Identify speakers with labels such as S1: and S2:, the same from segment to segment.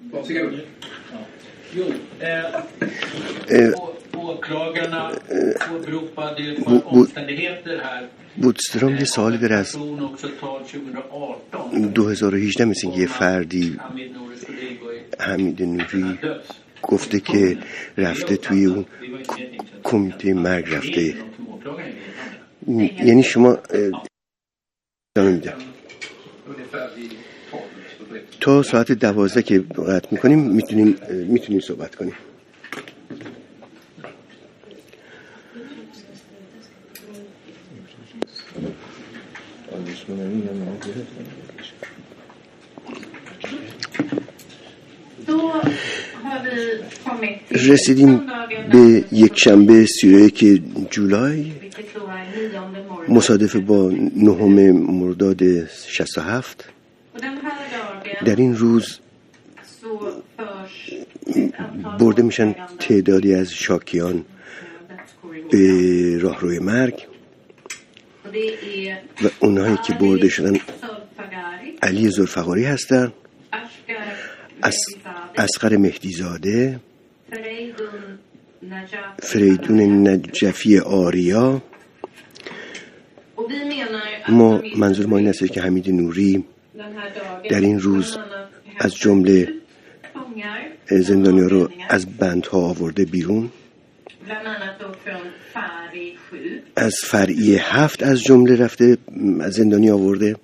S1: Åklagarna åberopade ett par omständigheter här.
S2: بودسترام یه سوالی داره از 2018 مثل یه فردی حمید نوری گفته که رفته توی اون کمیته مرگ رفته. یعنی شما میده تا ساعت 12 که قطع میکنیم میتونیم صحبت کنیم. رسیدیم به یک شنبه 31 جولای مصادف با 9 مرداد 67. در این روز برده میشن تعدادی از شاکیان به راهروی مرگ و اونهایی که برده شدن علی ذوالفقاری هستن، اصغر مهدیزاده، فریدون نجفی آریا. منظور ما این است که حمید نوری در این روز از جمله زندانیان رو از بندها آورده بیرون، از فرعی 7 از جمله رفته از زندانی آورده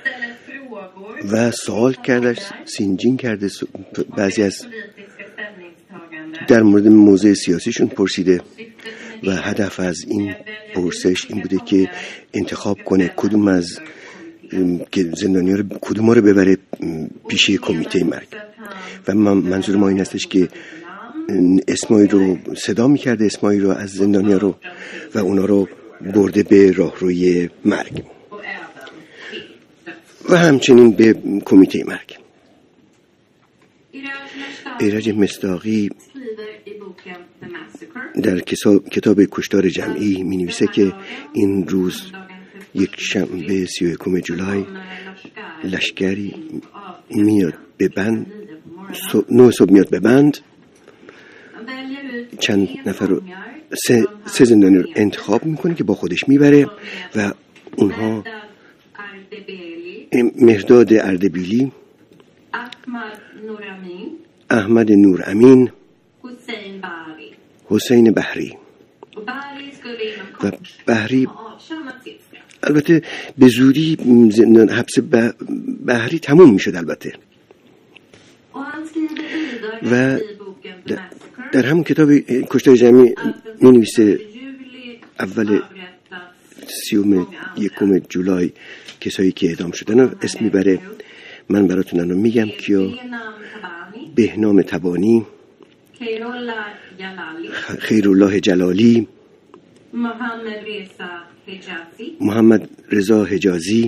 S2: و سوال کرده، سینجین کرده، بعضی از در مورد موضع سیاسیشون پرسیده و هدف از این پرسش این بوده که انتخاب کنه کدوم از که زندانیان رو کدوم رو ببره پیش کمیته مرگ. و منظور ما این هستش که اسمایی رو صدا میکرده، اسمایی رو از زندانیان رو و اونا رو برده به راهروی مرگ و همچنین به کمیته مرگ. ایرج مصداقی در کتاب کشتار جمعی می نویسه که این روز یک شنبه 31 جولای لشکری میاد به بند، 9 صبح میاد به بند، چند نفر رو سه زندانی رو انتخاب میکنه که با خودش میبره و اونها مهرداد اردبیلی، احمد نورامین، حسین بحری و بحری. البته به زودی حبس بحری تموم میشد البته و در همون کتاب کشتار جمعی می نویسه اول 31 جولای کسایی که اعدام شدن رو اسم میبره. من براتون الان میگم کیا: بهنام تبانی، خیرالله جلالی، محمد رضا حجازی،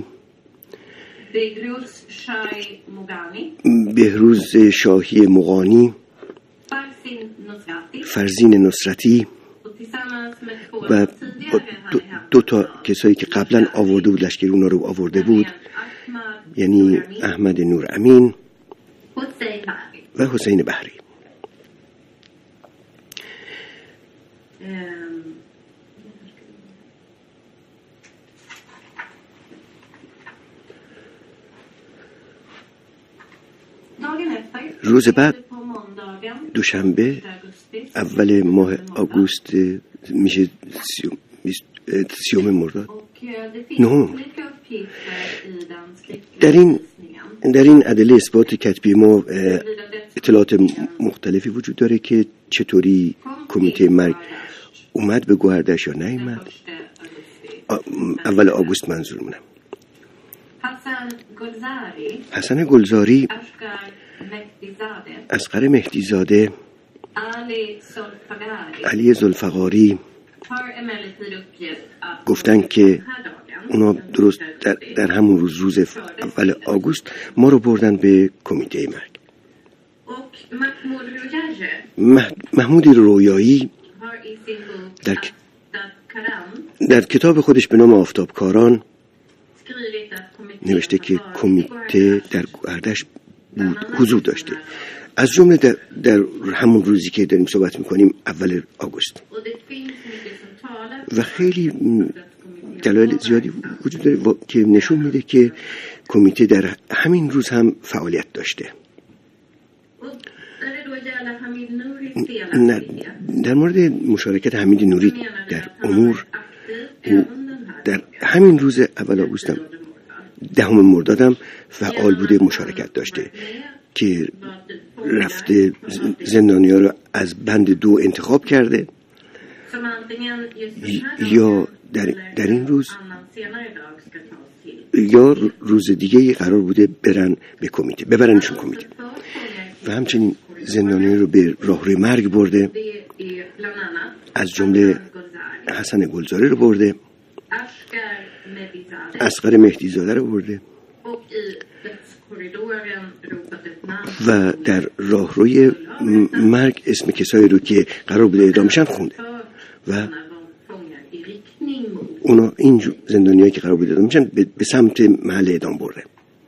S2: بهروز شاهی مغانی، فرزین نصرتی و دو تا کسایی که قبلا آورده بود لشکری اونا رو آورده بود، یعنی احمد نورامین و حسین بحری. روز بعد دوشنبه اول ماه آگوست میشه 30 مرداد. در این ادله اثبات کتبی ما اطلاعات مختلفی وجود داره که چطوری کمیته مرگ اومد به گوهردش یا نیومد. اول آگوست منظورمونه. حسن گلزاری، اصغر مهدیزاده، علی ذوالفقاری گفتن که اونا درست در همون روز اول آگوست ما رو بردن به کمیته مرگ. محمود رویایی در کتاب خودش به نام آفتابکاران نوشته که کمیته در گوهردش بود، حضور داشته. از جمله در همون روزی که داریم صحبت میکنیم اول آگوست. و خیلی دلایل زیادی وجود داره که نشون میده که کمیته در همین روز هم فعالیت داشته. در مورد مشارکت حمید نوری در امور، در همین روز اول آگوست هم 10 مرداد هم فعال بوده، مشارکت داشته که رفته زندانی‌ها رو از بند 2 انتخاب کرده یا در این روز یا روز دیگه قرار بوده برن به کمیته، ببرنشون کمیته. و همچنین زندانی‌ها رو به راهروی مرگ برده، از جمله حسن گلزاره رو برده، اصغر مهدیزاده رو برده و در راهروی مرگ اسم کسایی رو که قرار بوده اعدام شن خونده و اونا این زندانیایی که قرار بوده اعدام شن به سمت محل اعدام برده.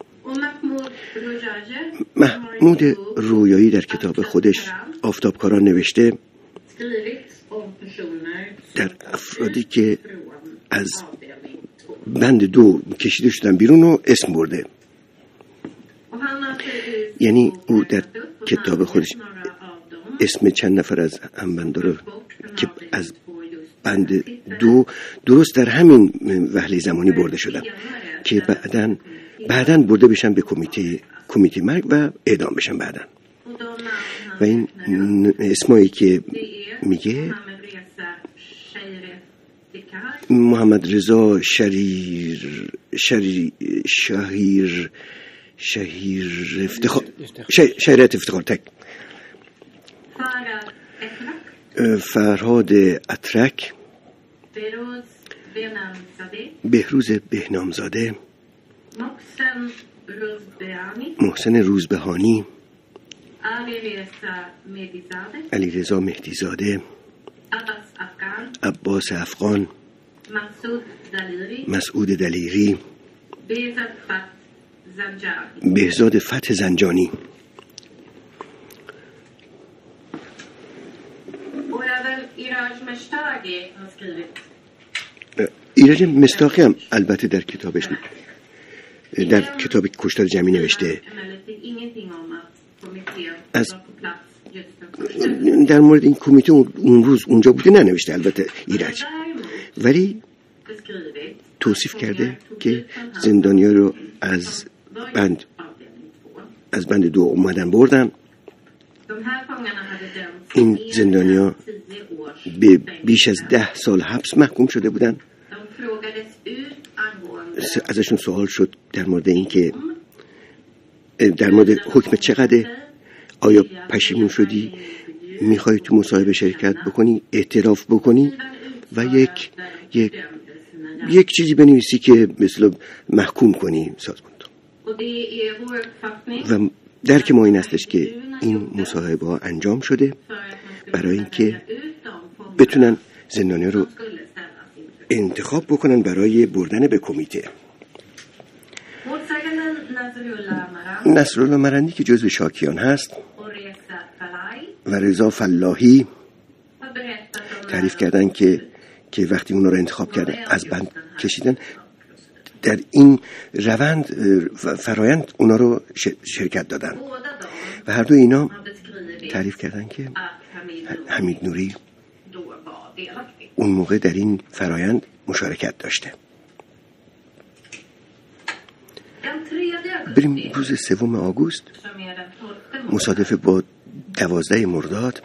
S2: محمود رویایی در کتاب خودش آفتابکاران نوشته در افرادی که از بند 2 کشیده شدن بیرون رو اسم برده. یعنی او در کتاب خودش اسم چند نفر از همبندا رو که از بند 2 درست در همین وهله زمانی برده شدن که بعداً برده بشن به کمیته مرگ و اعدام بشن بعداً. و این اسمایی که میگه محمد رضا شهریت افتخار تک، فرهاد اترک، بهروز بهنامزاده، محسن روزبهانی، علیرضا مهدیزاده، عباس افغان، مسعود دلیری، بهزاد فتح زنجانی. ایرج مستاقی هم البته در کتابش در کتاب کشتار جمعی نوشته از در مورد این کمیته اون روز اونجا بوده ننوشته البته ایرج، ولی توصیف کرده که زندانی‌ها رو از بند 2 اومدن بردن. این زندانی‌ها به بیش از 10 سال حبس محکوم شده بودن. ازشون سوال شد در مورد اینکه در مورد حکم چقدر، آیا پشیمون شدی، میخوای تو مصاحبه شرکت بکنی، اعتراف بکنی و یک چیزی بنویسی که مثلا محکوم کنی سازمان. و درک ما این هستش که این مصاحبه ها انجام شده برای اینکه بتونن زندانی‌ها رو انتخاب بکنن برای بردن به کمیته. نصرالله مرندی که جزو شاکیان هست و رضا فلاحی تعریف کردن که وقتی اونا رو انتخاب کردن از بند کشیدن، در این روند فرایند اونا رو شرکت دادن و هر دو اینا تعریف کردن که حمید نوری اون موقع در این فرایند مشارکت داشته. بریم روز 3 آگوست مصادف با 12 مرداد.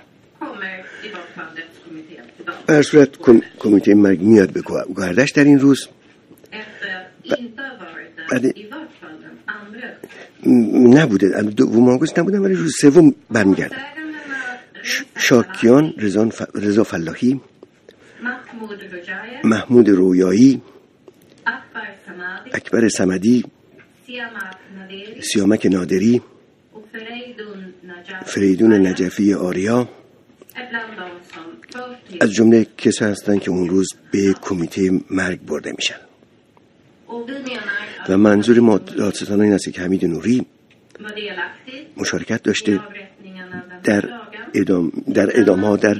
S2: به هر صورت کمیته مرگ میاد به گردش در این روز. نبوده 2 آگوست نبودن، ولی روز 3 برمیگردن. شاکیان رضا فلاحی، محمود رویایی، اکبر صمدی، سیامک نادری، فریدون نجفی آریا از جمله کسایی هستند که اون روز به کمیته مرگ برده میشن. و منظور ما دادستان این است که حمید نوری مشارکت داشته در ادامه در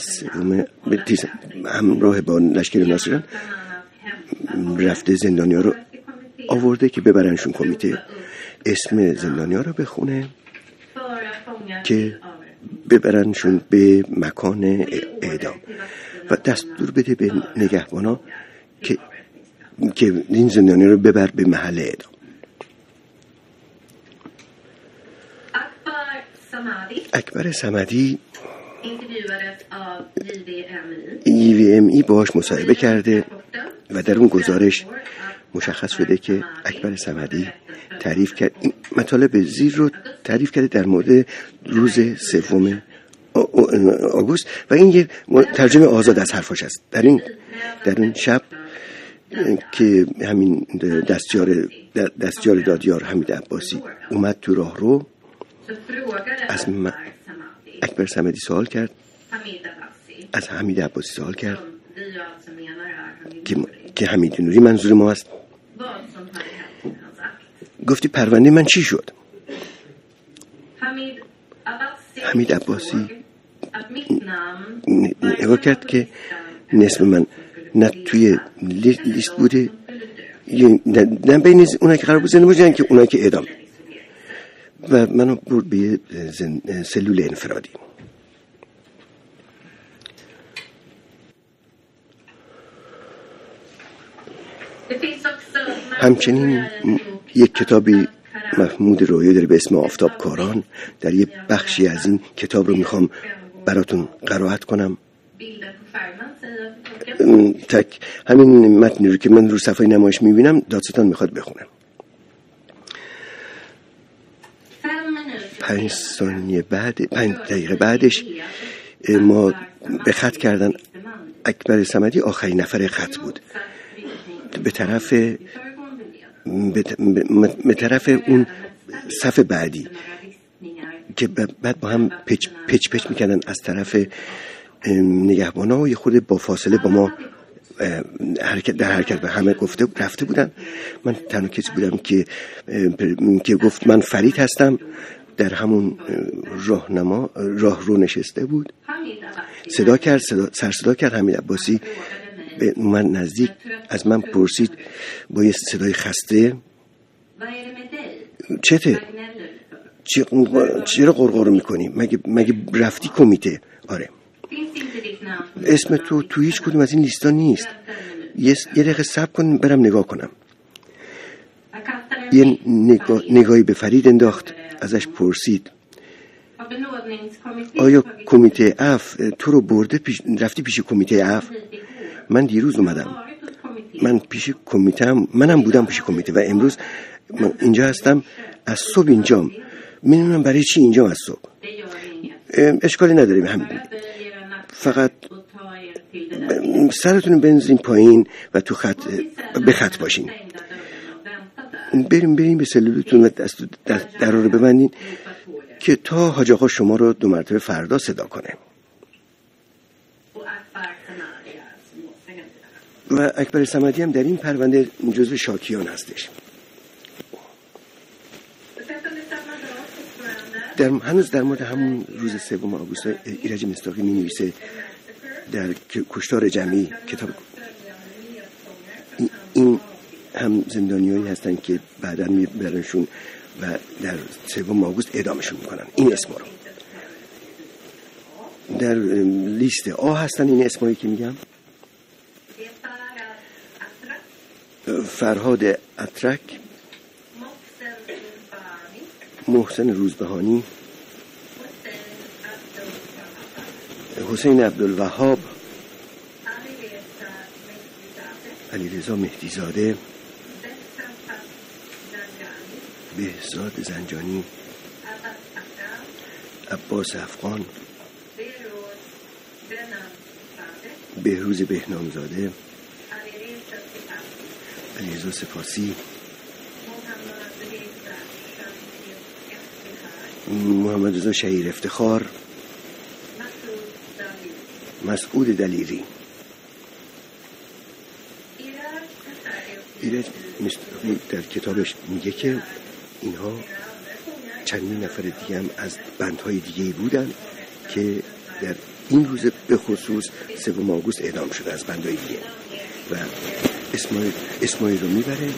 S2: همراه با لشکر ناصران رفته زندانیا رو آورده که ببرنشون کمیته، اسم زندانیا رو بخونه که ببرنشون به مکان اعدام و دستور بده به نگهبانا که این زندانی رو ببر به محل اعدام. اکبر صمدی EVME باهاش مصاحبه کرده و در اون گزارش مشخص شده که اکبر صمدی تعریف کرد، این مطالب زیر رو تعریف کرده در مورد روز 3 آگوست و این یه ترجمه آزاد از حرفاش است. در این شب که همین دستیار دادیار حمید عباسی اومد تو راه رو، از اکبر صمدی سوال کرد، از حمید عباسی سوال کرد که حمید نوری منظور ما است. گفتی پرونده من چی شد؟ حمید عباسی نگاه کرد که نصف من نه توی لیست بوده، نه بین اونایی که قرار بود زنده باشن که اونایی که اعدام، و منو برد به سلول انفرادی. همچنین یک کتابی محمود رویایی داره به اسم آفتابکاران. در یک بخشی از این کتاب رو میخوام براتون قرائت کنم. همین متنی رو که من رو صفحه نمایش میبینم دادستان میخواد بخونم. 5 دقیقه بعدش ما به خط کردن اکبر صمدی آخرین نفر خط بود. به طرف اون صف بعدی که بعد با هم پچ میکردن از طرف نگهبانا و یه خورده با فاصله با ما حرکت به همه گفته رفته بودن. من تنها کسی بودم که گفت من فرید هستم. در همون راه رو نشسته بود. سر صدا کرد حمید عباسی به من نزدیک، از من پرسید با یه صدای خسته چته؟ چرا قرقر میکنی؟ مگه رفتی کمیته؟ آره. اسم تو هیچ کدوم از این لیستا نیست. یه دقیقه صبر کن برم نگاه کنم. یه نگاهی به فرید انداخت، ازش پرسید آیا کمیته عفو تو رو برده رفتی پیش کمیته عفو؟ من دیروز اومدم، من پیش کمیته منم بودم پیش کمیته و امروز اینجا هستم، از صبح اینجام. میدونم برای چی اینجام از صبح. اشکالی نداریم، همین فقط سرتون بنزین پایین و تو به خط باشین. بریم به سلولتون و در رو ببندین که تا حاج آقا شما رو 2 مرتبه فردا صدا کنه. و اکبر صمدی هم در این پرونده جزو شاکیان هستش. هنوز در مورد همون روز 3 آگوست ایرج مصداقی می نویسه در کشتار جمعی کتاب. این هم زندانیایی هستن که بعداً میبرنشون و در 3 آگوست اعدامشون میکنن. این اسما رو در لیست آ هستن. این اسمایی که میگم: فرهاد اترک، محسن روزبهانی، حسین عبدالوهاب، علیرضا مهدیزاده، بهزاد زنجانی، عباس افغان، بهروز بهنامزاده، علیرضا سپاسی، محمد رضا شهیر افتخار، مسعود دلیری. ایرج در کتابش میگه که اینها چندین نفر دیگه هم از بندهای دیگه بودن که در این روز به خصوص 3 آگوست اعدام شده از بندهای دیگه و اسمایی رو میبره.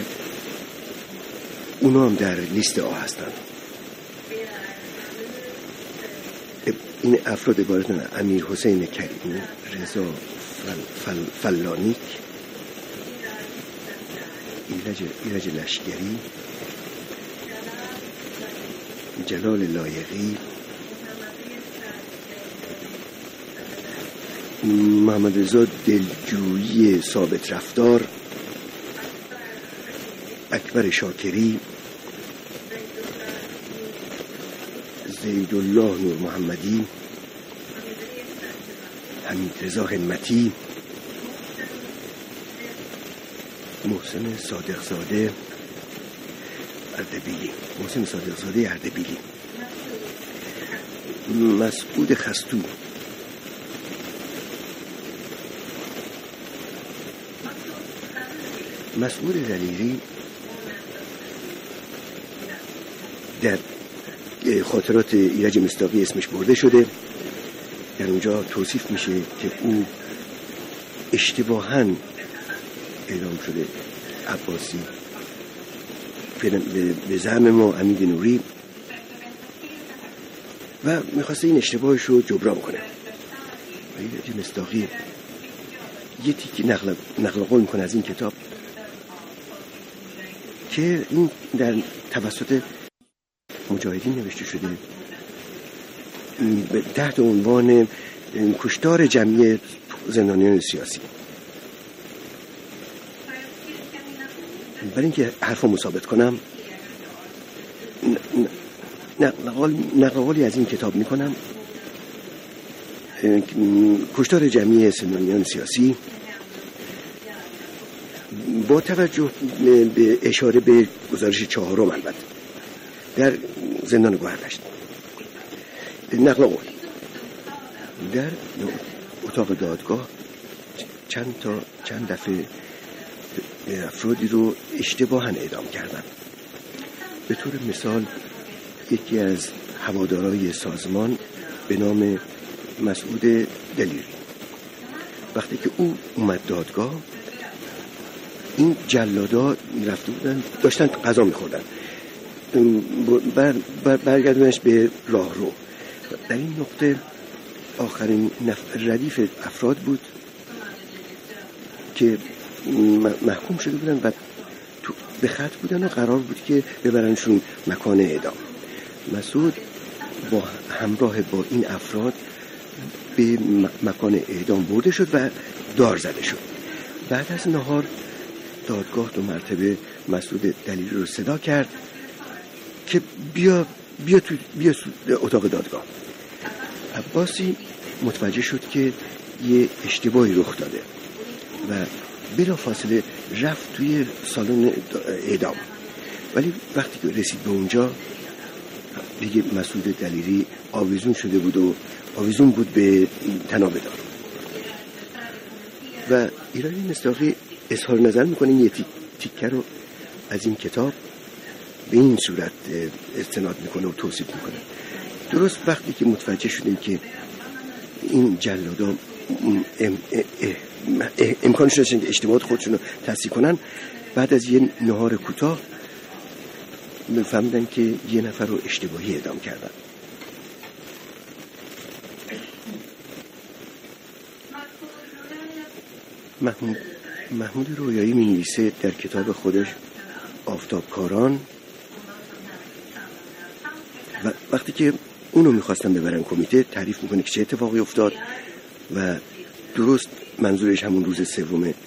S2: اونا هم در لیست آ هستن. این افراد عبارتن امیر حسین کریمی، رضا فلانیک، ایرج لشکری، جلال لایقی، محمد رضا دلجویی ثابت رفتار، اکبر شاکری، زیدالله نور محمدی، حمید رضا همتی، محسن صادقزاده اردبیلی، مسعود خستو، مسعود دلیری در خاطرات ایرج مصداقی اسمش برده شده. در اونجا توصیف میشه که او اشتباهاً اعدام شده. عباسی به زعم ما امید نوری و میخواسته این اشتباهش رو جبران کنه. ایرج مصداقی یه تیکی نقل قول میکنه از این کتاب که این در توسط مجاهدین نوشته شده تحت عنوان کشتار جمعی زندانیان سیاسی. برای اینکه حرفو ثابت کنم نقل قولی از این کتاب میکنم. کشتار جمعی زندانیان سیاسی با توجه به اشاره به گزارش 4 البته در زندان گوهردشت. نقل قول در اتاق دادگاه چند دفعه افرادی رو اشتباهاً اعدام کردن. به طور مثال یکی از هوادارای سازمان به نام مسعود دلیری، وقتی که او اومد دادگاه، این جلادا رفته بودن داشتن غذا میخوردن، برگردونش به راهرو. در این نقطه آخرین ردیف افراد بود که محکوم شده بودن و به خط بودن و قرار بود که ببرنشون مکان اعدام. مسعود با همراه با این افراد به مکان اعدام برده شد و دار زده شد. بعد از نهار دادگاه 2 مرتبه مسعود دلیری رو صدا کرد که بیا اتاق دادگاه. عباسی متوجه شد که یه اشتباهی رخ داده و بلافاصله رفت توی سالن اعدام، ولی وقتی که رسید به اونجا دیگه مسعود دلیری آویزون بود به تنابه دار و ایرج مصداقی اظهار نظر میکنه یه تیکه رو از این کتاب به این صورت استناد میکنه و توصیف میکنه. درست وقتی که متوجه شدیم که این جلادا امکانش داشتن که اشتباهات خودشون رو تصحیح کنن، بعد از یه نهار کوتاه فهمیدن که یه نفر رو اشتباهی اعدام کردن. محمود رویایی می نویسه در کتاب خودش آفتابکاران و وقتی که اونو میخواستن ببرن کمیته تعریف میکنه که چه اتفاقی افتاد و درست منظورش همون روز 3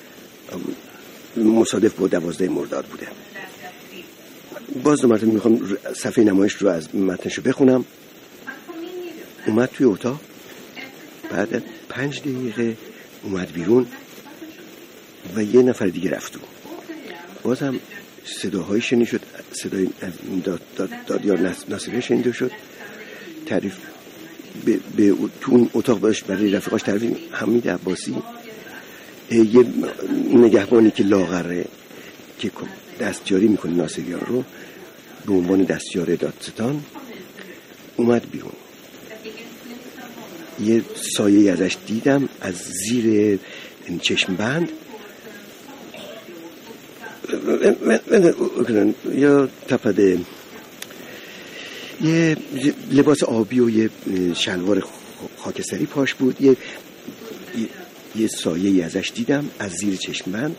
S2: مصادف با 12 مرداد بوده. باز 2 مرتبه میخوام صفحه نمایش رو از متنشو بخونم. اومد توی اتاق، بعد 5 دقیقه اومد بیرون و یه نفر دیگه رفت. باز هم صداهایی شنید شد، صدای دادیار ناصری شنیده شد. تعریف به تو اون اتاق باش برای رفیقاش تعریف حمید عباسی، یه نگهبانی که لاغره که دستیاری میکنه ناصریان رو، به عنوان دستیار دادستان اومد بیرون. یه سایه ازش دیدم از زیر چشم بند یا تپده، یه لباس آبی و یه شلوار خاکستری پاش بود. یه سایه ازش دیدم از زیر چشم بند،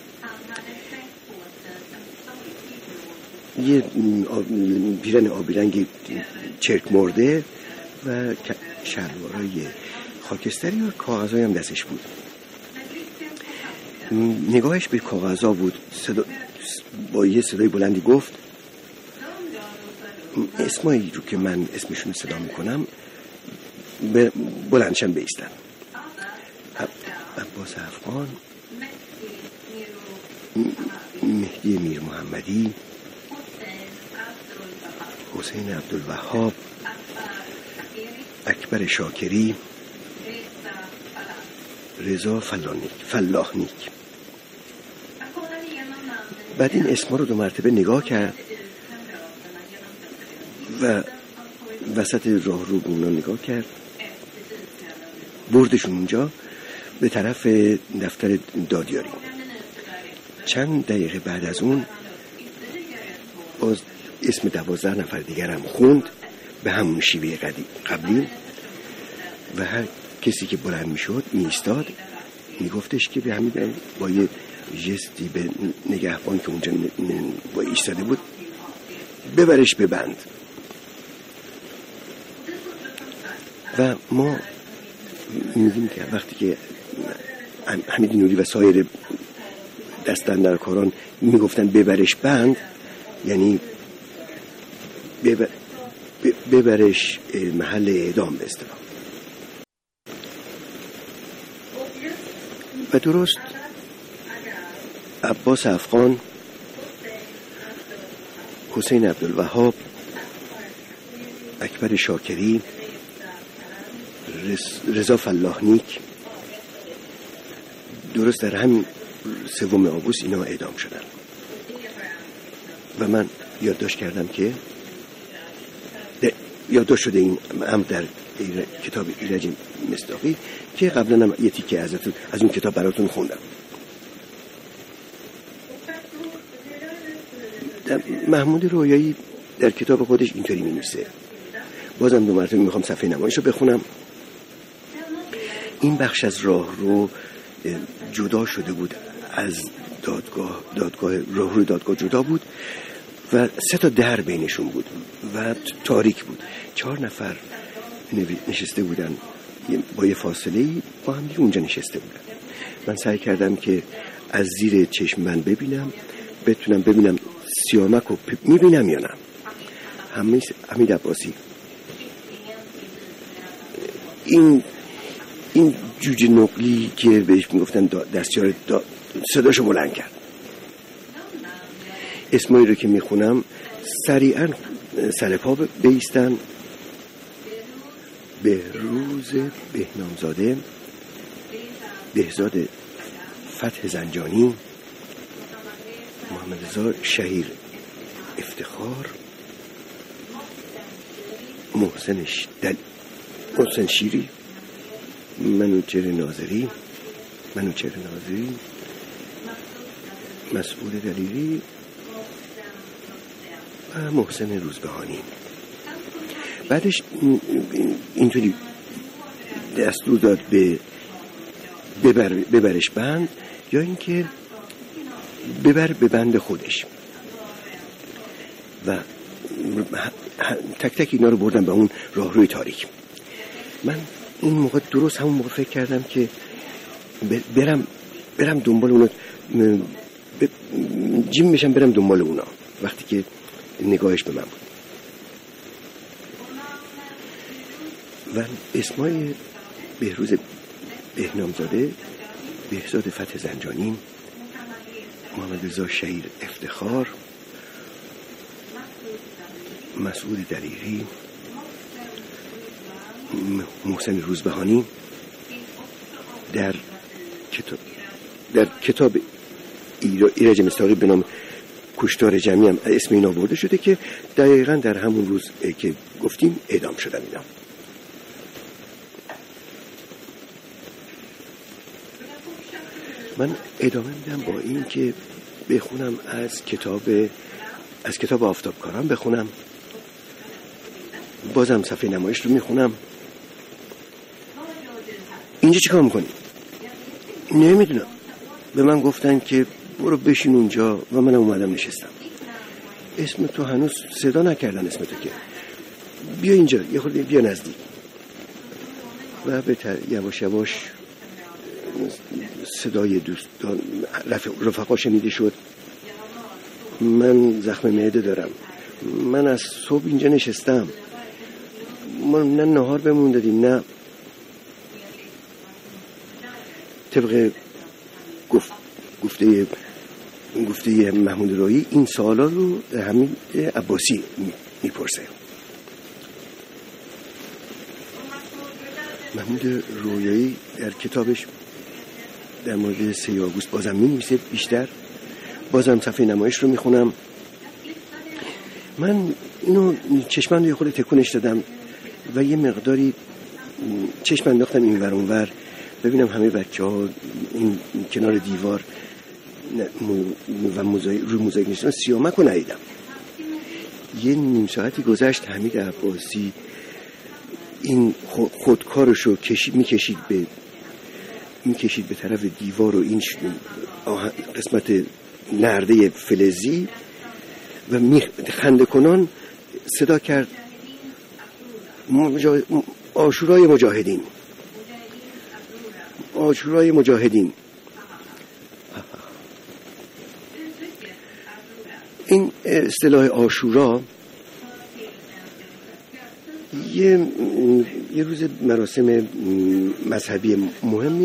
S2: یه پیرن آبی رنگ چرک مرده و شلوارای خاکستری و کاغذایی هم دستش بود. نگاهش به کاغذها بود. با یه صدای بلندی گفت اسمایی رو که من اسمشون صدا میکنم بلندشن بیستن: عباس افغان، مهدی میر محمدی، حسین عبدالوهاب، اکبر شاکری، رضا فلاحنیک. بعد این اسما رو 2 مرتبه نگاه کرد و وسط راه رو اونا نگاه کرد، بردشون اونجا به طرف دفتر دادیاری. چند دقیقه بعد از اون باز اسم 12 نفر دیگر هم خوند به همون شیوه قبلی و هر کسی که بلند میشد میستاد میگفتش که به همین با یه جستی به نگهبان که اونجا با ایستاده بود ببرش به بند. و ما میگیم که وقتی که حمید نوری و سایر دستاندرکاران میگفتن ببرش بند، یعنی ببرش محل اعدام به اصطلاح. و درست عباس افغان، حسین عبدالوهاب، اکبر شاکری، رضا فلاحنیک درست در همین 3 آگوست اینا اعدام شدن. و من یادداشت کردم که یادداشت شده این امر در کتاب ایرج مصداقی که قبلا هم یه تیکه از اون کتاب براتون خوندم. محمود رویایی در کتاب خودش اینطوری می‌نویسه، بازم 2 مرتبه میخوام صفحه نمایش رو بخونم. این بخش از راه رو جدا شده بود از دادگاه راهروی دادگاه جدا بود و 3 تا در بینشون بود و تاریک بود. 4 نفر نشسته بودن با یه فاصله‌ای با هم دیگه اونجا نشسته بودن. من سعی کردم که از زیر چشم بند بتونم ببینم سیامک رو میبینم یا نه. حمید عباسی این جوجه نقلی که بهش میگفتن دستیار صداشو بلند کرد. اسمایی رو که میخونم سریعا سر پا بیستن: بهروز بهنامزاده، بهزاد فتح زنجانی، محمد رضا شهیر افتخار، محسن شیری، منوچهر ناظری، مسعود دلیری و محسن روزبهانی. بعدش اینطوری دستور داد به ببرش بند یا اینکه ببر به بند خودش و تک تک اینا رو بردم به اون راهروی تاریک. من این موقع درست همون موقع فکر کردم که برم دنبال اونا، جیم میشم برم دنبال اونا. وقتی که نگاهش به من بود و اسمای بهروز بهنامزاده، بهزاد فتح زنجانی، محمد رضا شهیر افتخار، مسعود دلیری، محسن روزبهانی در کتاب ایرج مصداقی به نام کشتار جمعی هم اسم اینا برده شده که دقیقاً در همون روز که گفتیم اعدام شدن اینا. من ادامه میدم با این که بخونم از کتاب آفتابکاران بخونم. بازم صفحه نمایش رو میخونم. اینجا چیکار میکنی؟ نمیدونم. به من گفتن که برو بشین اونجا و من اومدم نشستم. اسم تو هنوز صدا نکردن اسم تو که. بیا اینجا، یه خورده بیا نزدیک. و یواش یواش صدای دوستان رفقا شنیده شد. من زخم معده دارم. من از صبح اینجا نشستم. ما نه نهار بمون دادیم نه طبق گفته محمود رویی این سوالا رو حمید عباسی میپرسه. محمود رویی در کتابش در مورد 3 آگوست بازم می‌نویسه بیشتر. بازم صفحه نمایش رو میخونم. من اینو چشمم یه خورده تکونش دادم و یه مقداری چشم انداختم این ور اون ور ببینم همه بچه‌ها این کنار دیوار و روی موزاییک نشستن. سیامک رو ندیدم. یه نیم ساعتی گذشت. حمید عباسی این خودکارشو میکشید به طرف دیوار و این قسمت نرده فلزی و خنده کنان صدا کرد عاشورای مجاهدین. عاشورای مجاهدین. این اصطلاح عاشورا یه روز مراسم مذهبی مهمیه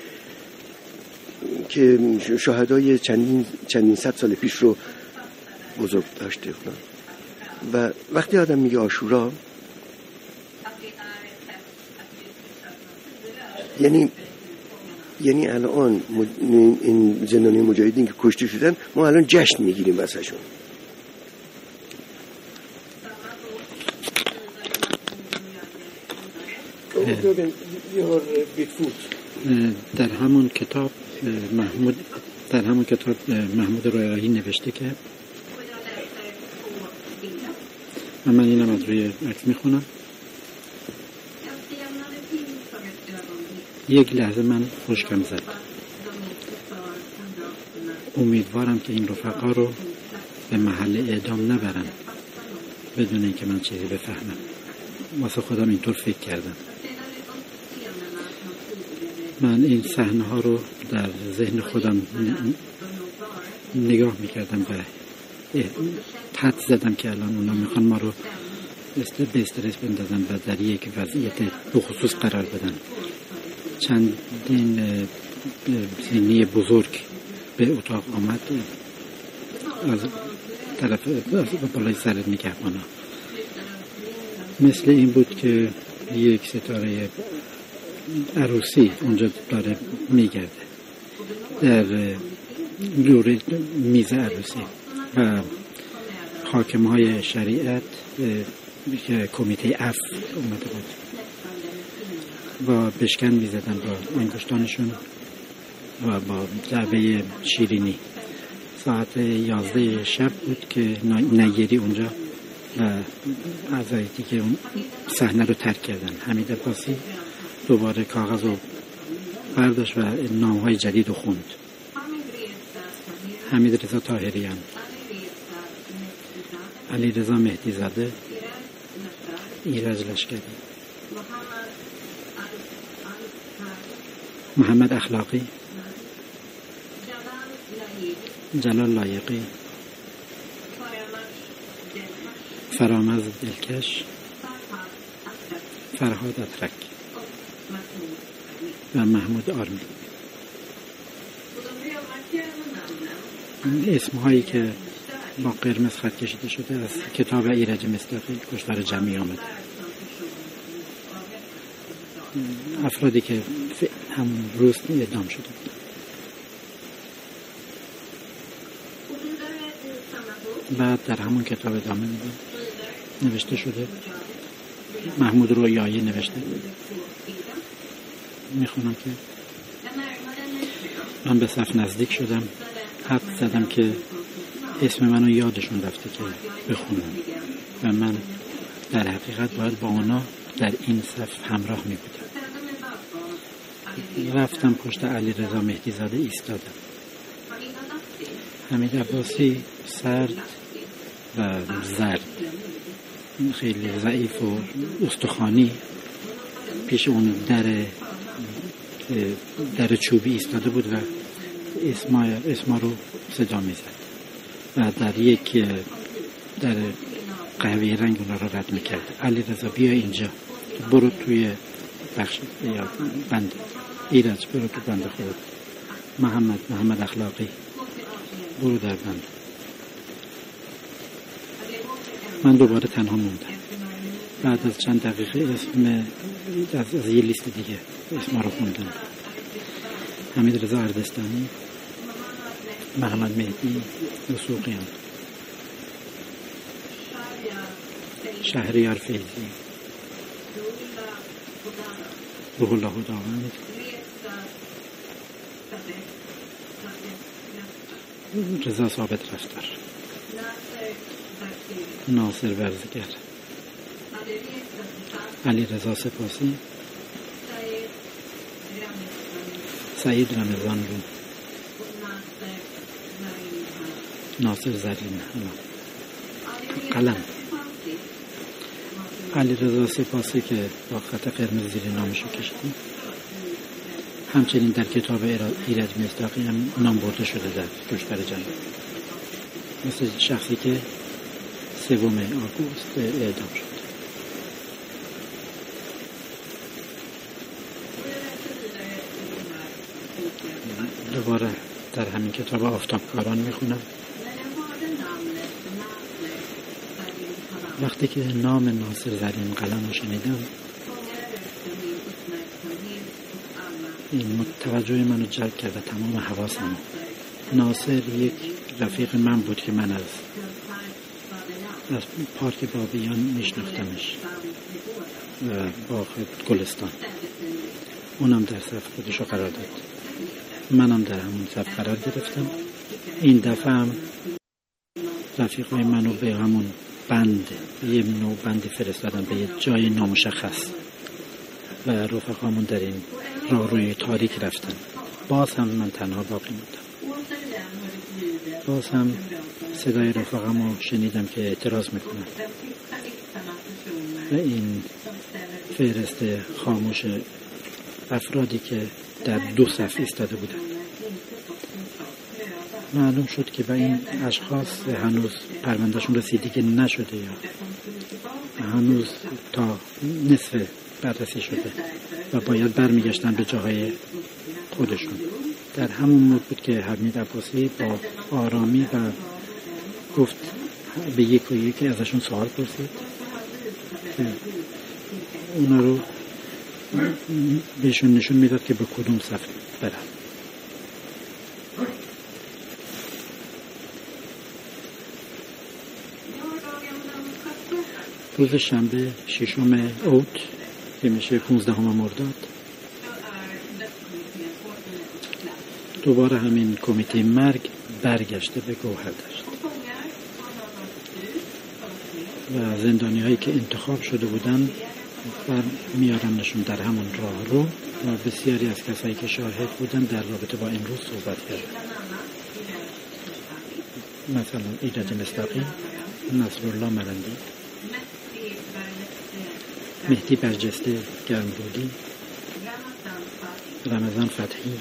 S2: که شهدای چندین صد سال پیش رو بزرگ داشته و وقتی آدم میگه عاشورا یعنی الان این زندانی مجاهدین که کشته شدن ما الان جشن میگیریم واسهشون.
S3: در همون کتاب محمود رویایی نوشته که من اینم از روی عکس میخونم. یک لحظه من خشکم زد. امیدوارم که این رفقا رو به محل اعدام نبرن بدون اینکه من چیزی بفهمم. واسه خودم اینطور فکر کردم. من این صحنه ها رو در ذهن خودم نگاه میکردم و حد زدم که الان اونا میخوان ما رو به استرس بندازن و در یک وضعیت بخصوص قرار بدن. چندین زینی بزرگ به اتاق آمد از طرف بالای سر نگهبانا. مثل این بود که یک ستاره عروسی اونجا داره میگرده در دور میز عروسی و حاکم‌های شریعت که کمیته عفو اومده بود و بشکن میزدن با انگشتانشون و با ضربه شیرینی. ساعت 11 شب بود که نگیری اونجا و اعضایی که اون صحنه رو ترک کردن. حمید عباسی دوباره کاغذ رو برداشت و نام‌های جدید رو خوند. حمید رضا طاهریان، علی رضا مهدی زاده، ایرج لشکری، محمد اخلاقی، جلال لایقی، فرامرز دلکش، فرهاد اترک و محمود آرمی. اسمهایی که با قرمز خط کشیده شده از کتاب ایرج مصداقی کشتار جمعی آمده. افرادی که همون روز اعدام شده. بعد در همون کتاب ادامه میدم نوشته شده، محمود رویایی نوشته. میخونم که من به صف نزدیک شدم، حد زدم که اسم منو یادشون رفته که بخونم و من در حقیقت باید با اونا در این صف همراه می بودم. رفتم پشت علیرضا مهدی زاده ایستادم. حمید عباسی سرد و زرد، خیلی ضعیف و استخوانی پیش اون در چوبی ایستاده بود و اسما رو صدا می زد و در یک در قهوه‌ای رنگ اونا رو رد می کرد. علیرضا بیا اینجا، برو توی بخش یا بند ایرج، برو تو بند خودت. محمد اخلاقی برو در بند. من دوباره تنها موندم. بعد از چند دقیقه اسم از یه لیست دیگه اسم رو خوندم. حمید رضا اردستانی، محمد مهدی وثوقیان، شهریار فیضی، روح الله خداوند، رضا ثابت رفتار، ناصر ورزگر، علی رضا سپاسی، سعید رمضان رو، ناصر زرین، قلم، علی رضا سپاسی که با خط قرمز زیر نامشو کشیدیم. همچنین در کتاب ایرج مصداقی هم نام برده شده در کشتار جنگ، مثل شخصی که 3 آگوست اعدام شد. دوباره در همین کتاب آفتابکاران میخونم. وقتی که نام ناصر زرین قلم رو شنیدم، این توجه منو جلب کرد و تمام حواسم. ناصر یک رفیق من بود که من از پارک بابیان میشناختمش و باغ گلستان. اونم در صف خودشو قرار داد، منم در همون صف قرار گرفتم. این دفعه هم رفیقای منو به همون بند، یه نوع بندی فرستادن به یه جای نامشخص و رفقامون در این راهروی تاریک رفتن. باز هم من تنها باقی موندم. باز هم صدای رفقامو شنیدم که اعتراض میکنن و این فهرست خاموش افرادی که در 2 صف ایستاده بودن. معلوم شد که به این اشخاص هنوز پروندهشون رسیدگی نشده یا هنوز تا نصف بررسی شده و باید برمیگشتن به جاهای خودشون. در همون موقع بود که حمید عباسی با آرامی و گفت به یک و یکی ازشون سوال پرسید که اونا رو بهشون نشون میداد که به کدوم صف برن. روز شنبه 6 اوت که میشه 15 مرداد، دوباره همین کمیته مرگ برگشته به گوهردشت و زندانی هایی که انتخاب شده بودن میارنشون در همون راه رو و بسیاری از کسایی که شاهد بودن در رابطه با امروز صحبت کردن. مثلا ایرج مصداقی، نصرالله مرندی، مهدی برجسته گرمرودی، رمضان فتحی،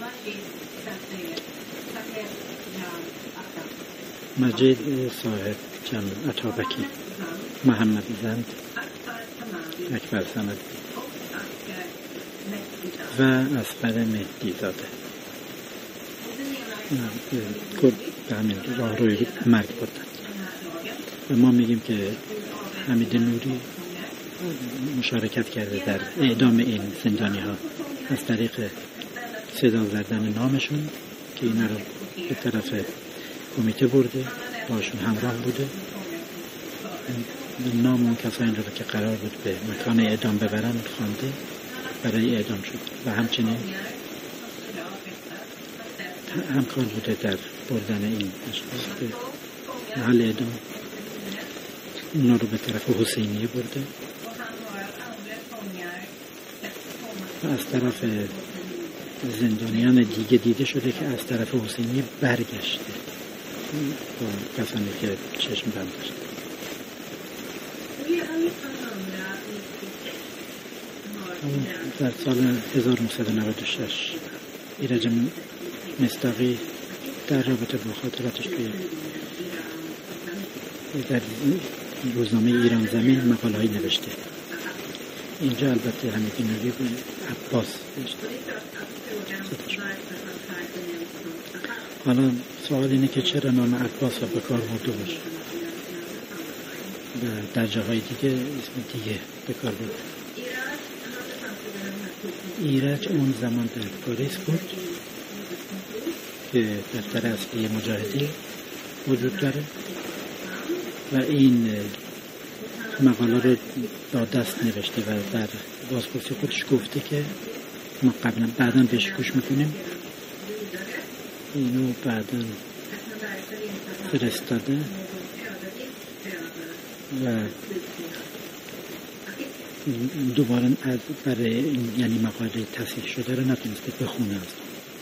S3: مجید صاحب جمع عطابکی، محمد زند، اکبر سند و اصغر مهدی زاده. به همین راه روی مرگ بودن و ما میگیم که حمید نوری مشارکت کرده در اعدام این زندانی ها از طریق صدا زدن نامشون که اینا رو به طرف کمیته برده، باشون همراه بوده. نام اون کسانی رو که قرار بود به مکان اعدام ببرن خوانده، برای اعدام شد و همچنین همکار بوده در بردن این اشخاص به محل اعدام. اونا رو به طرف حسینیه برده و از طرف زندانیان دیگه دیده شده که از طرف حسینیه برگشته با کسانی که چشم بند داشته. در سال 1996 ایرج مصداقی در رابطه با خاطراتش در روزنامه ایران زمین مقاله‌ای نوشته. اینجا البته حمیدی نوری به عباس نوشته. حالا سوال اینه که چرا نام عباس را به کار برده باشه و در جاهای دیگه اسم دیگه به کار برده. ایرج اون زمان در پاریس بود که دفتر اصلی مجاهدین وجود داره و این مقاله رو با دست نوشته و در بازپرسی خودش گفته که ما بعداً بهش گوش میکنیم. اینو بعداً فرستاده و دوباره برای یعنی مقاله تصحیح شده رو نتونسته بخونه است.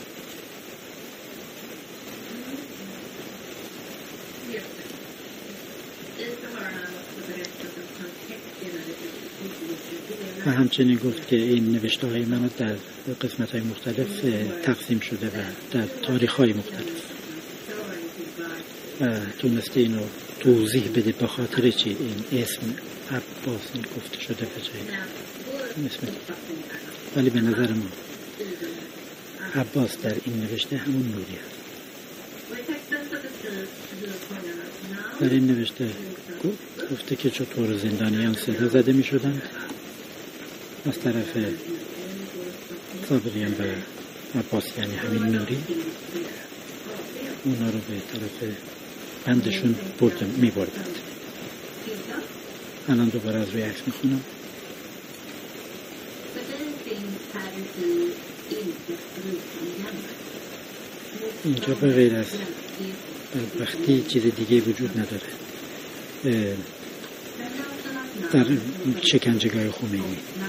S3: و همچنین گفت که این نوشته های من در قسمت های مختلف تقسیم شده و در تاریخ های مختلف و تونسته اینو توضیح بده به خاطر چی این اسم عباس این گفته شده به جای اسم. ولی به نظر ما عباس در این نوشته همون نوری هست. در این نوشته گفته که چطور زندانیان صدا زده می شدند از طرف صابریان و عباس یعنی همین نوری، اونا رو به طرف بندشون می بردند. الان دوباره از روی عکس می خونم. اینجا به غیر از وقتی چیز دیگه وجود نداره. در شکنجهگاه خمینی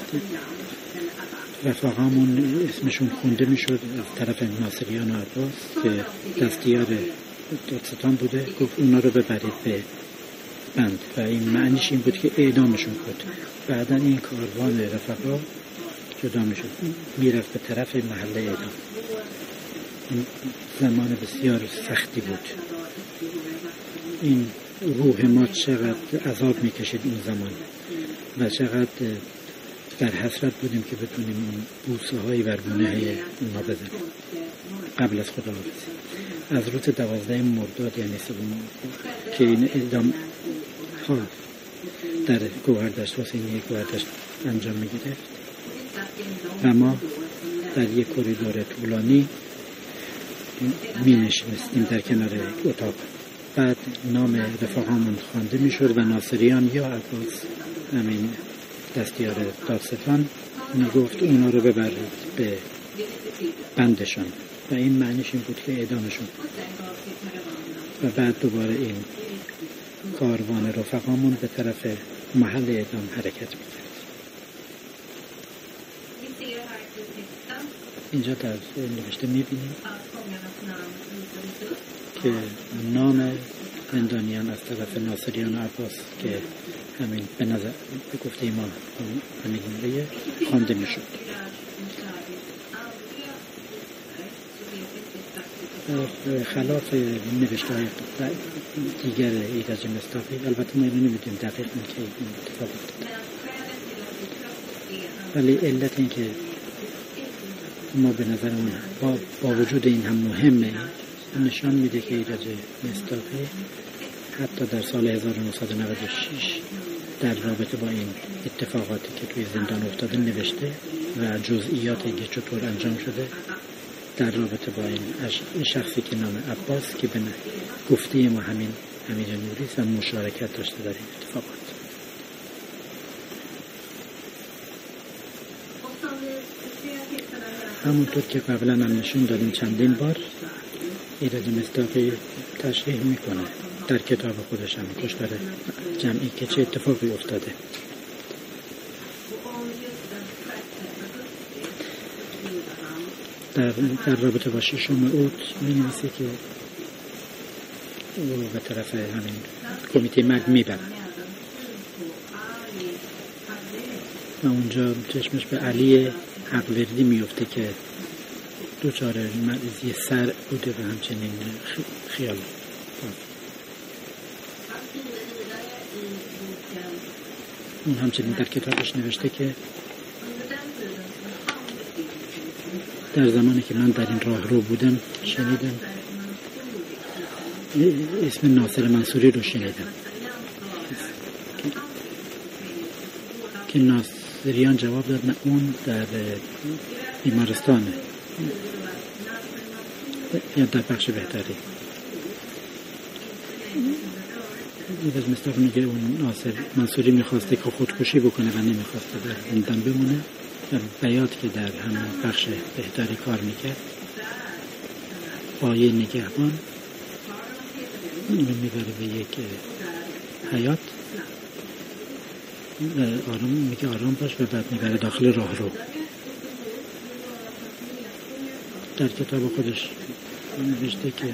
S3: رفقامون اسمشون خونده میشد از طرف ناصریان و عباس که دستیار دادستان بوده، گفت اونا رو ببرید به بند و این معنیش این بود که اعدامشون بود. بعدا این کاروان رفقا جدا میشد میرفت به طرف محل اعدام. این زمان بسیار سختی بود. این روح ما چقدر عذاب میکشید این زمان و چقدر در حسرت بودیم که بتونیم اون بوسه های ورگونه های اونا بزنیم قبل از خداحافظی. از روز 12 مرداد یعنی که این اعدام ها در گوهردشت حسینیه گوهردشت انجام میگرفت و ما در یک کوریدور طولانی می نشستیم در کنار اتاق. بعد نام رفقامون خوانده می شد و ناصریان یا عباس همین دستیار دادستان می گفت اونا رو ببرید به بندشان و این معنیش این بود که اعدامشون. و بعد دوباره این کاروان رفقامون به طرف محل اعدام حرکت می کرد. اینجا در نوشته می بینیم که نام زندانیان از طرف ناصریان و عباس که همین به نظر به گفته ما همین نوعیه خوانده می شد. خلاف نوشته های دیگر ایرج مصداقی، البته ما اینو نمیدونیم دقیق که این اتفاق افتاد، ولی علت این که ما به نظرمون با وجود این هم مهمه نشان میده که ایرج مصداقی حتی در سال 1996 در رابطه با این اتفاقاتی که توی زندان افتاده نوشته و جزئیاتی که چطور انجام شده در رابطه با این شخصی که نام عباس که به گفته ما همین امیر نوریست و مشارکت داشته در این اتفاقات. همونطور که قبلا هم نشون دادیم چندین بار ایرج مصداقی تشریح میکنه در کتاب خودش هم کشتار جمعی که چه اتفاقی افتاده. در رابطه با 6 اوت می‌نویسه که او به طرف همین کمیته مرگ میبرن و اونجا چشمش به علی حقوردی میفته که دوچار مریضی سر بوده و همچنین خیال. اون همچنین در کتابش نوشته که در زمانی که من در این راه رو بودم شنیدم اسم ناصر منصوری رو شنیدم که ناصریان جواب داد نه اون در بیمارستانه یا در بخش بهتری. ایرج مصداقی میگه اون ناصر منصوری میخواسته که خودکشی بکنه و نمیخواسته در زندان بمونه و بیات که در همون بخش بهتری کار میکرد با یه نگهبان اینو میبره به یک حیات آرام میگه آرام باش و بعد میبره داخل راه رو. در کتاب خودش نوشته که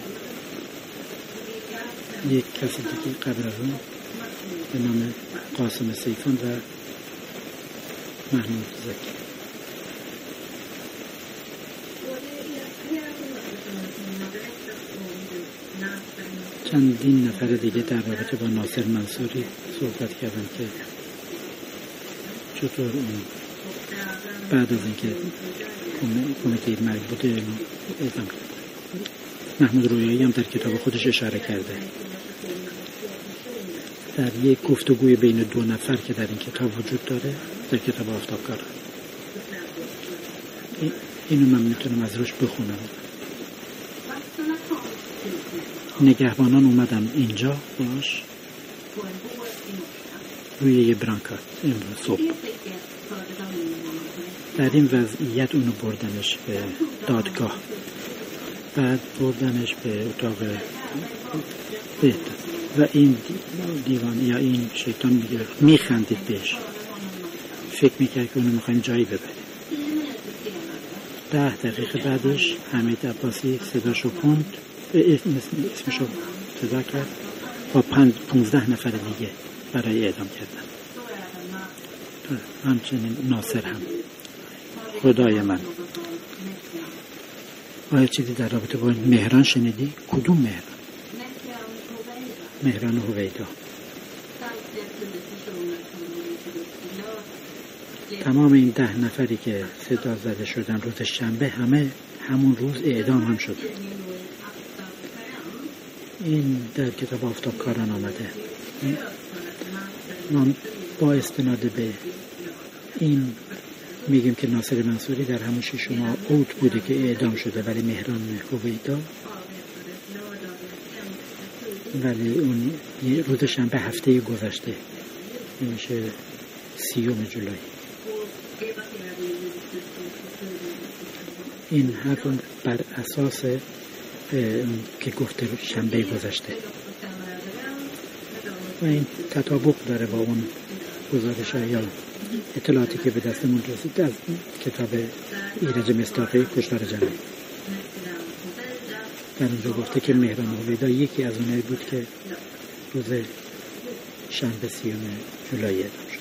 S3: یک کسی دیگه قبل از اون به نام قاسم سیفان و محمود زکی چندین نفر دیگه در رابطه با ناصر منصوری صحبت کردن که چطور اون بعد از اینکه کمیته مرگ بوده اعدام کرد. محمود رویایی هم در کتاب خودش اشاره کرده در یک گفتگوی بین 2 نفر که در این کتاب وجود داره در کتاب آفتابکار. اینو من میتونم از روش بخونم. نگهبانان اومدن اینجا باش روی یه برانکارد امروز صبح. در این وضعیت اونو بردنش به دادگاه، بعد بردنش به اتاق بهداشت و این دیوان یا این شیطان میخندید بهش، فکر میکرد که اونو میخوایم جایی ببریم. 10 دقیقه بعدش حمید عباسی صداشو خوند، اسمشو صدا کرد، با 15 نفر دیگه برای اعدام کردن. همچنین ناصر هم. خدای من، آیا چیزی در رابطه با مهران شنیدی؟ کدوم مهران؟ مهران هویدا. تمام این 10 نفری که صدا زده شدن روز شنبه همه همون روز اعدام هم شد. این در کتاب آفتابکاران آمده. ما با استناد به این میگیم که ناصر منصوری در همون 6 اوت بوده که اعدام شده، ولی مهران هویدا ولی اون روز شنبه هفته گذشته میشه 30 جولای. این حرف بر اساس که گفته شنبه گذشته و این تطابق داره با اون گزارش یا اطلاعاتی که به دستمون رسید از کتاب ایرج مصداقی کشتار جمعی. در اونجا گفته که مهران هویدا یکی از اونایی بود که روز شنبه 30 جولای اعدام شد.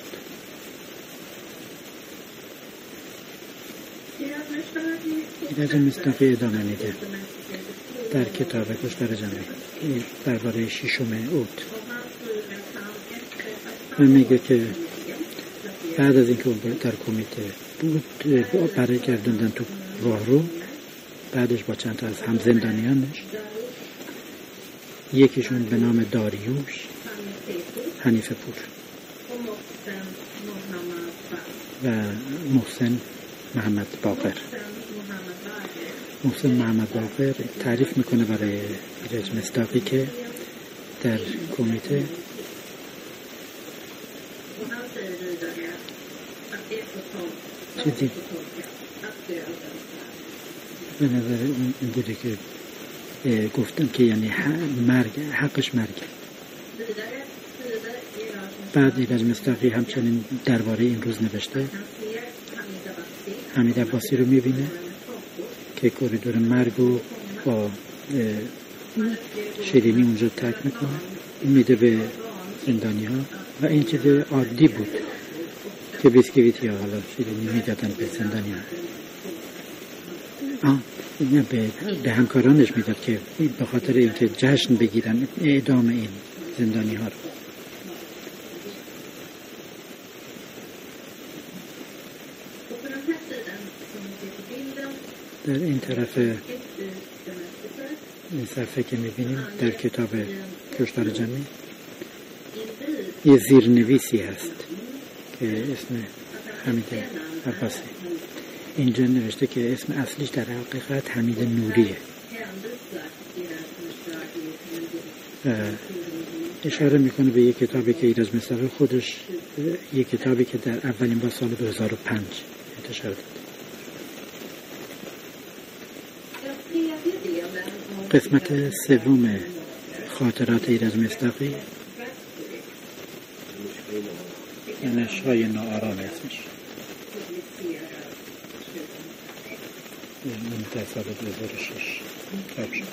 S3: ایرج مصداقی ادامه میده در کتاب کشتار جمعی درباره 6 اوت و میگه که بعد از اینکه در کمیته بود برای گردوندن تو راهرو، بعدش با چند تا از هم زندانیانش، یکیشون به نام داریوش حنیفه پور و محسن محمد باقر. محسن محمد باقر تعریف میکنه برای ایرج مصداقی که در کمیته چیزی به نظر این بوده که گفتم که یعنی حقش مرگ. بعد ایرج مصداقی همچنین درباره این روز نوشته حمید عباسی رو میبینه که کوریدور مرگو با شیرینی اونجا ترک میکنه، میده به زندانی ها و این چیز عادی بود که بیسکویت یا حالا شیرینی میدادن به زندانی ها. به همکارانش میداد که به خاطر اینکه جشن بگیرن اعدام این زندانی ها رو. در این طرف این صفحه که میبینیم در کتاب کشتار جمعی یه زیرنویسی هست که اسم حمید عباسی. اینجا نوشته که اسم اصلیش در حقیقت حمید نوریه. اشاره میکنه به یک کتابی که ایرج مصداقی خودش، یک کتابی که در اولین بار سال 2005 انتشار داد. قسمت سوم خاطرات ایرج مصداقی یعنی شای ناآرام اسمش، در سال 2006 چاپ شد.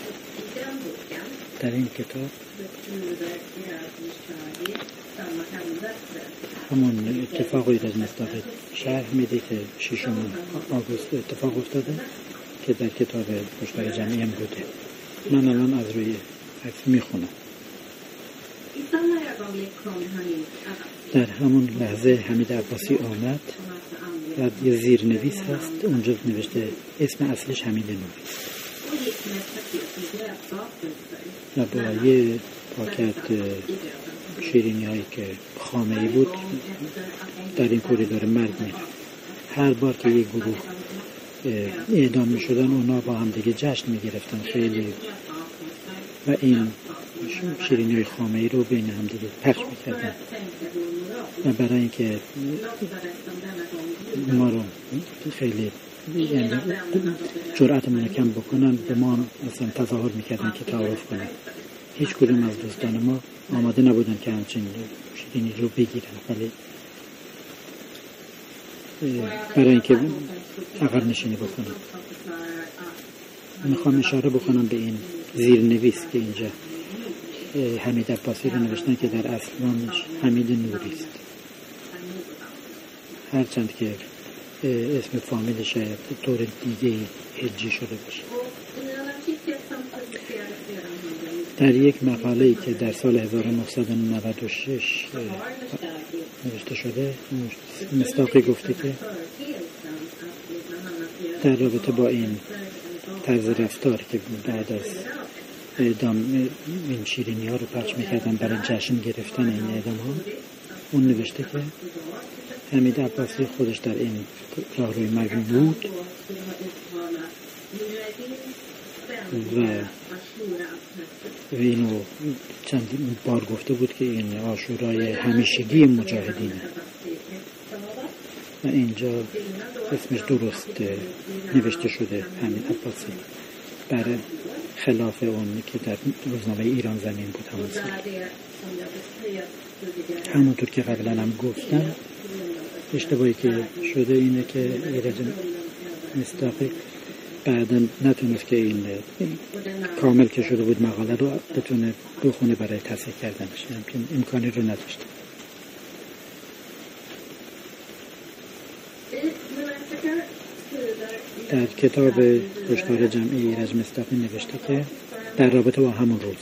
S3: در این کتاب همون اتفاق ایرج مصداقی شرح میده که 6 آگوست اتفاق افتاده که در کتاب کشتار جمعی هم بوده. من الان از روی عکس میخونم. در همون لحظه حمید عباسی آمد و یه زیرنویس هست اونجا نوشته اسم اصلیش حمید نوری و با یه پاکت شیرینی هایی که خامه‌ای بود در این کوریدور مرگ میرفت. هر بار که یه گروه اعدام می شدن اونا با هم دیگه جشن می گرفتن خیلی و این شیرینی های خامه‌ای رو بین هم دیگه پخش می کردن و برای اینکه ما رو خیلی یعنی جرأتمون کم بکنن به ما مثلا تظاهر می کردن که تعارف کنن. هیچ کدوم از دوستان ما آماده نبودن که همچین شیرینی رو بگیرن، ولی برای اینکه عقب نشینی بکنم. میخوام اشاره بکنم به این زیرنویس که اینجا حمید عباسی رو نوشتن که در اصل نامش حمید نوری است، هرچند که اسم فامیل شاید طور دیگه هجی شده باشه. در یک مقاله‌ای که در سال 1996 نوشته شده مصداقی گفته که در رابطه با این طرز رفتار که بعد از اعدام این شیرینی ها رو پخش میکردن برای جشن گرفتن این اعدام ها، اون نوشته که حمید عباسی خودش در این راهروی مرگ بود و اینو چند بار گفته بود که این عاشورای همیشگی مجاهدینه و اینجا اسمش درست نوشته شده حمید عباسی، برای خلاف اون که در روزنامه ایران زمین بود همون سال. همونطور که قبلا هم گفتم اشتباهی که شده اینه که ایرج مصداقی بعدا نتونست که این کامل که شده بود مقاله رو بتونه بخونه برای تصحیح کردنش، همچنین امکانی رو نداشته. در کتاب کشتار جمعی ایرج مصداقی نوشته که در رابطه با همون روز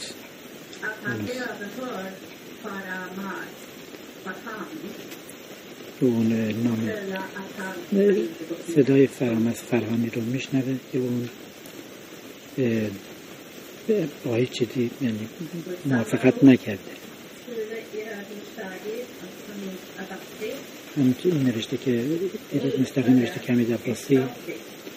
S3: اون نام صدای فرامز فرهانی رو میشنوه که اون با هیچ چیزی یعنی موافقت نکرده. همچنین نوشته که ایرج مصداقی نوشته که حمید عباسی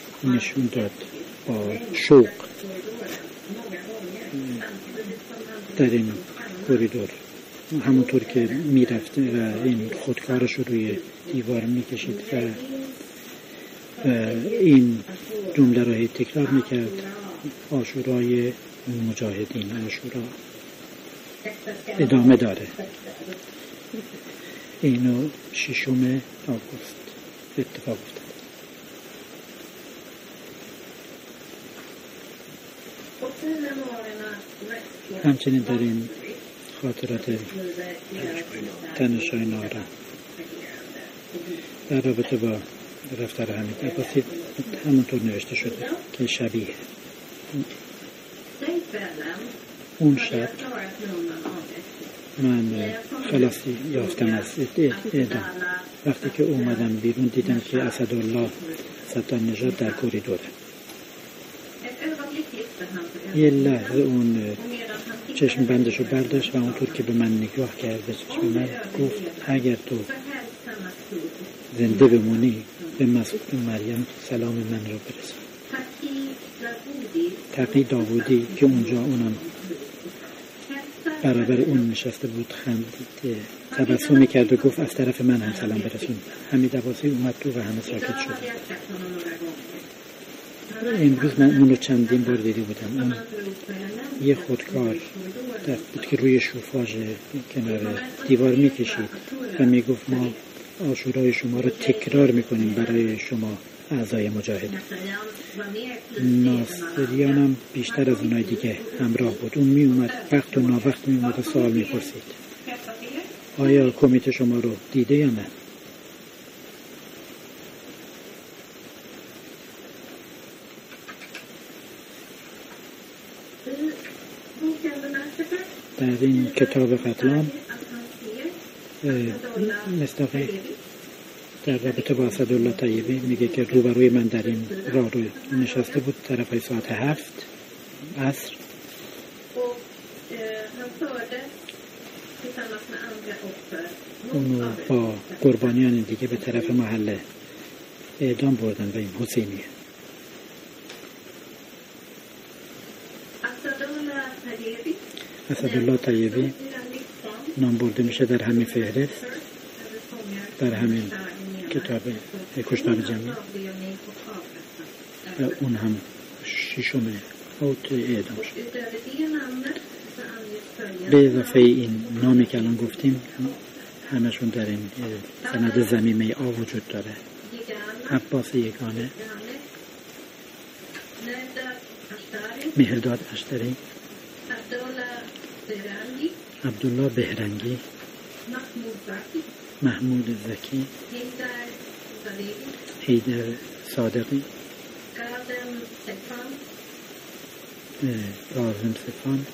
S3: نشون داد با شوق در این کوریدور همونطور که میرفت و این خودکارش رو روی دیوار میکشید و این جمله را تکرار میکرد: عاشورای مجاهدین، عاشورا ادامه داره. اینو 6 آگوست اتفاق افتاد. همچنین در این خاطرات تنش‌های نارا در رابطه با رفتار حمید عباسی همونطور نوشته شده که شبیه اون شب من خلاصی یافتم از اعدام. وقتی که اومدم بیرون دیدم که اسدالله نژاد در کوریدوره. یه لحظه اون چشم بندشو برداشت و اونطور که به من نگاه کرد به چشم من گفت: اگر تو زنده بمونی به مسعود مریم سلام من رو برسون. تقی داوودی که اونجا اونم برابر اون نشسته بود خندید، تبسمی کرد و گفت: از طرف من هم سلام برسون. حمید عباسی اومد تو و همه ساکت شد. امروز من اون رو چندین بار دیده بودم. اون یه خودکار بود که روی شوفاژ کنار دیوار میکشید و میگفت: ما عاشورای شما رو تکرار میکنیم برای شما اعضای مجاهد. ناصریان هم بیشتر از اونای دیگه همراه بود. اون میومد وقت و ناوقت میومد و سوال میپرسید: آیا کمیته شما رو دیده یا نه؟ در این کتاب قتلام مصداقی در رابطه با اسدالله طیبی میگه که روبروی من در این راه رو نشسته بود طرفای ساعت 7 عصر. اونو با قربانیان دیگه به طرف محله اعدام بردن و این حسینیه. اسدالله طیبی نام برده میشه در همین فهرست، در همین کتاب کشتار جمعی و اون هم 6 اوت اعدام شد. به اضافه این نامی که الان گفتیم همشون در این سند ضمیمه آ وجود داره: عباس یگانه، مهرداد اشتری، عبدالله بهرنگی، محمود زکی، حیدر صادقی، کاظم سپان،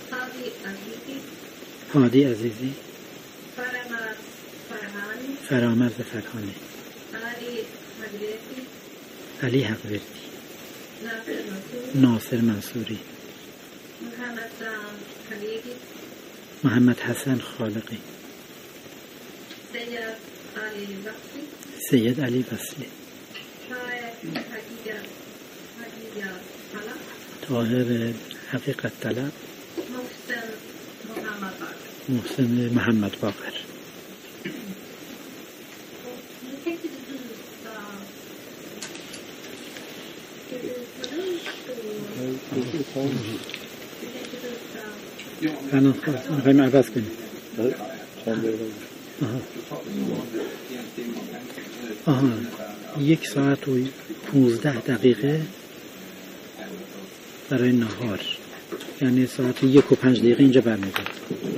S3: هادی عزیزی، فرامرز فرهانی، علی حقوردی، ناصر منصوری، محمد حسن خالقی، سید علی بصری، طاهر حقیقت طلب، محسن محمد باقر. الان میخوایم عوض کنیم. آها 1 ساعت و 15 دقیقه برای نهار، یعنی ساعت 1 و 5 دقیقه اینجا برمیگرد.